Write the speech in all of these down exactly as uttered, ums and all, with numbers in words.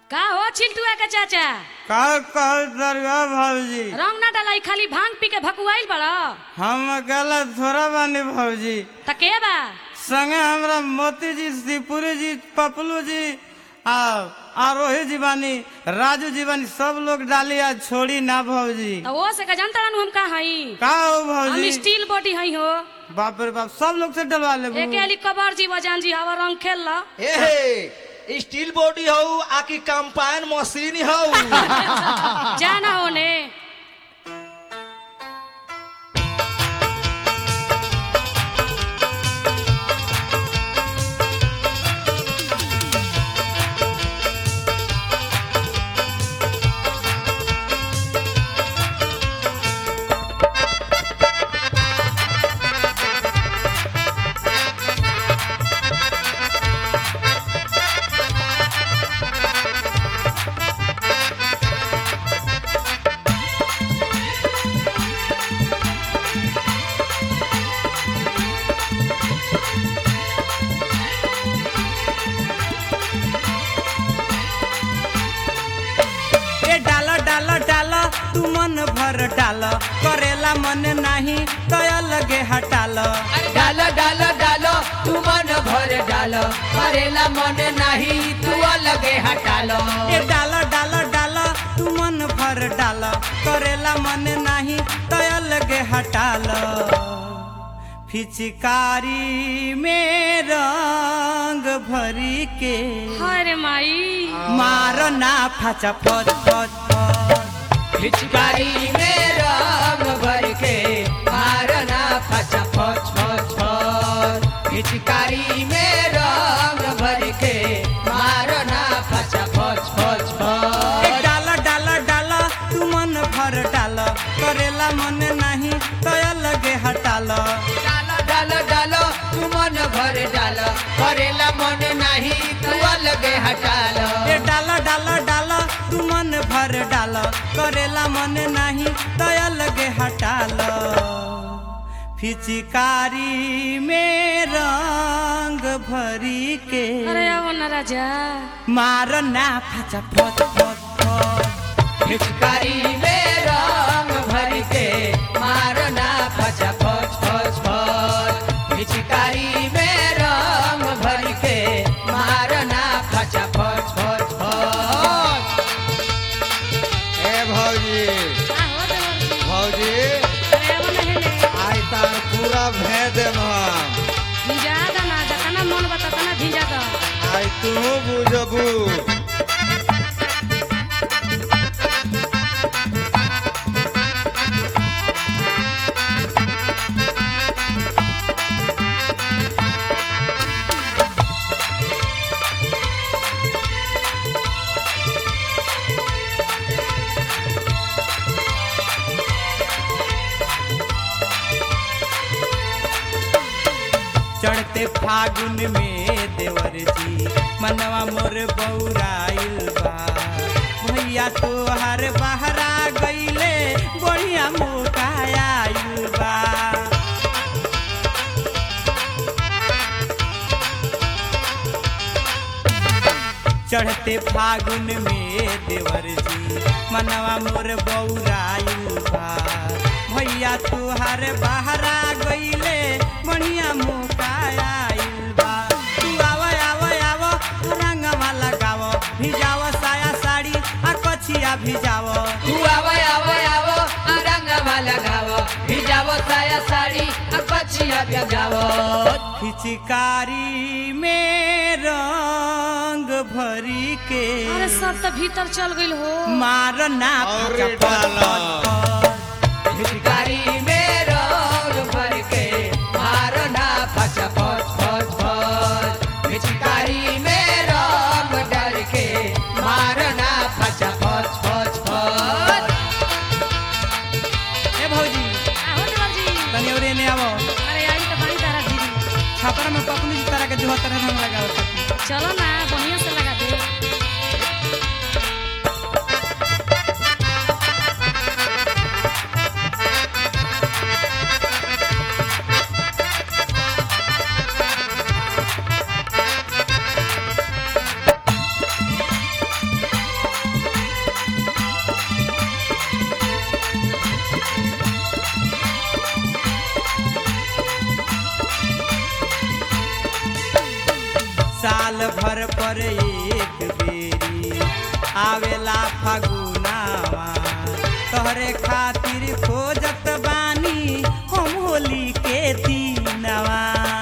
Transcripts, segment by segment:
का हो चिंटुआ के चाचा का कहल दरगाह भौजी रंग ना डालाई खाली भांग पी के भकुआइल बड़ा। हम अकेला थोड़ा बानी भौजी त के बा संगे हमरा मोती जी शिवपुरी जी पपलू जी आ आरोही जी बानी राजू जी बानी सब लोग डाली आज छोड़ी ना भौजी। त वो से का जानता रहनु हम का हई का हो हम भौजी स्टील बॉडी हई हो। बाप रे बाप सब लोग से डलवा ले एक एली कबर जी बजान जी हवा रंग खेल ला ए स्टील बॉडी हो आकी कंपाइन मशीन हो जाना होने तू मन भर डाल करेला मन नहीं तो अलगे हटाल डाल डाल डाल तू मन भर डाल करेला मन नहीं तू अलगे हटाल ए डाल डाल डाल तू मन भर डाल करेला मन नहीं तो अलगे हटाल फिचकारी में रंग भरी के अरे माई मारो ना फचा फच फच पिचकारी में रंग भर के मारना फचा फच फच फच पिचकारी में रंग भर के मारना फचा फच फच फच डाला डाला डाला तू मन भर डाल करेला मन नहीं तो अलगे हटाल डाल डाल डाल तू मन भर डाल करेला मन नहीं तू अलगे हटाल ए डाला डाला डाला तू मन भर डाल करेला मन नहीं तो अलगे हटाल फिचकारी में रंग भरी के अरे आओ ना राजा मार ना फचा फच फच फच पिचकारी में रंग भर के मारना फचा फच फच फच पिचकारी में रंग भर के मारना फचा फच फच फच ए भौजी का हो देवर जी भौजी अरे आओ ना हेले आई तार पूरा भेद देम हम भिजा दा ना जतना मन बता तना भिजा दा आई तू बुझबू चढ़ते फागुन में देवर जी मनवा मोर बौराइल बा भैया तोहर बहरा गईले बढ़िया मुकायाइल बा चढ़ते फागुन में देवर जी मनवा मोर बौराइल बा भैया तोहर बहरा गईले बढ़िया मुकायाइल बा तू आव आव आव रंगवा लगाव भिजाव साया साड़ी आ कछिया भिजाव तू आव आव आव रंगवा लगाव भिजाव साया साड़ी कचिया भिजाव फिचकारी में रंग भरी के अरे सब तो भीतर चल गइल हो मार ना अरे फचा फच डाला। फच पिचकारी में रंग भर के मारना फचा फच फच फच पिचकारी में रंग डर के मारना फचा फच फच फच ए भौजी आओ देवर जी तनी और एने आवो अरे आई तो बड़ी तारा दीदी छापर में पपलू जी तरह के जो तरह हम लगावत चलो ना बढ़िया से लगा दे भर पर एक बेरी आवेला फागुनावा तोहरे खातिर खोजत बानी हम होली के दीनवा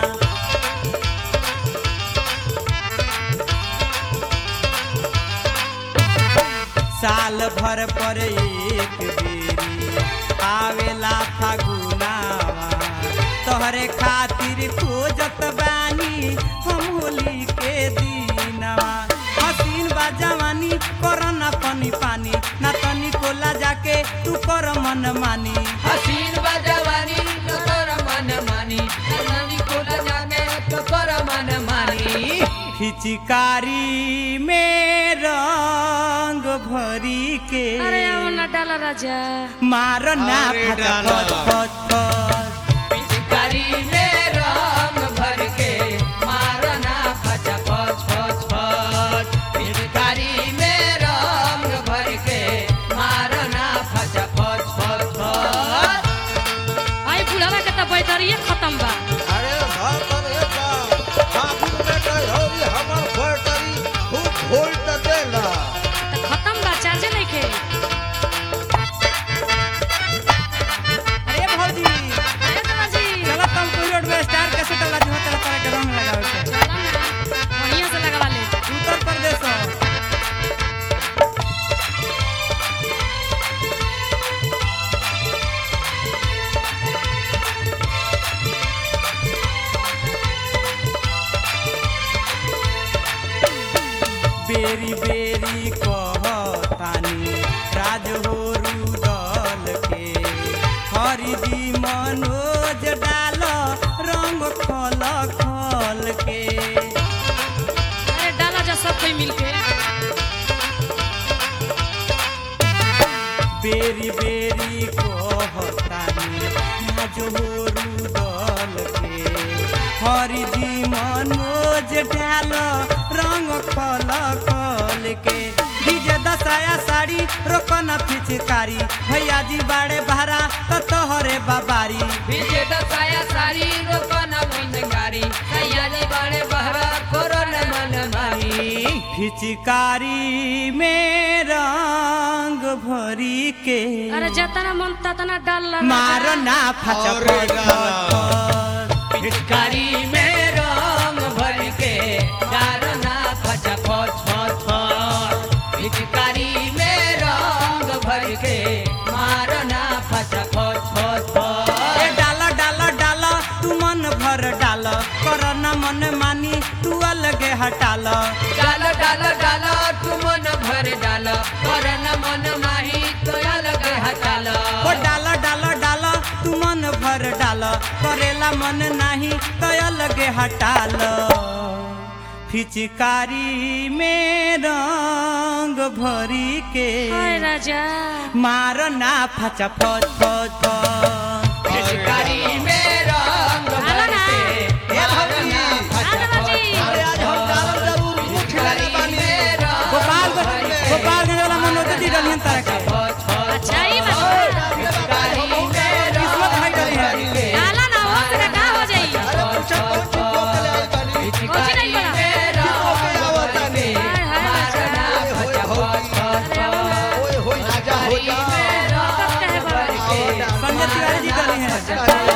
साल भर पर एक बेरी आवेला फागुनावा तोहरे खातिर खोजत बानी हम होली के दीनवा हसीन बा जवानी कर ना पानी पानी ना तनी कोला जाके तू कर मन मानी हसीन बा जवानी तो कर मन मानी नानी कोला जाने तो कर मन मानी खिचकारी में रंग भरी के अरे आओ ना डाला राजा मारना अरे फट डाला। फट फट फट पिचकारी में रंग भर के मारना फच फच फच फच पिचकारी में रंग भर के मारना फच फच फच फच आई बुढ़ावा के तो बैटरिए खत्म बा अरे बाप रे बाप फागुन में तो होरी हमर बैटरी खूब वोल्ट देला तो खत्म बा चार्जे नहीं के अरे भौजी अरे दादा जी चलो तुम कोई रोड में स्टार कैसे डाला जो तेरा तरह के रंग लगावे के चला ना बढ़िया से लगवा ले उत्तर प्रदेश हो। बेरी बेरी कहतानी राज हो रुदल के हरिदी मनोज डाल रंग खल खल के अरे डाला जा सब कोई मिलके बेरी बेरी कहतानी राज हो रुदल के हरिदी मनोज डाल रंग खल खल के डीजे दसाया साड़ी रोकन पिचकारी भैया जी बाड़े बहरा तो तोहरे बाबारी विजय दसाया सारी रोकन मिनगारी सैयादी बड़े बहरा कोरोन मन मारी पिचकारी में रंग भरी के अरे जतना मन ततना डाल ला मारना फच अरे फच डाला। फच। पिचकारी में रंग भर के डारना फच फच फच फच पिचकारी में रंग भर के मारना फच फच फच फच ए डाला डाला डाला तू मन भर डाल कर न मन मानी तू अलगे हटाल डाल डाल डाल तू मन भर डाल पर न मन माही तो अलग हटाल ओ डाला डाला डाला तू मन भर डाल करेला मन नाही तो अलगे हटाल पिचकारी में रंग भरी के हाय राजा मारना फच फच फच फच। पिचकारी में रंग भर के मारना फच फच अरे आज हम डालम जरूर मुठ लाने बानी गोपाल गोपालगंज वाला मनोज दी रनियन तरह के अच्छा ही बात किस्मत है डली है डाला ना हो सका का हो जाई अरे पूछा कौन चीज को के ले आई बानी कुछ नहीं पड़ा ओके आवतानी हाय हाय राजा ओए होई राजा हो जा कब कहे बाबा संजय तिवारी जी डली है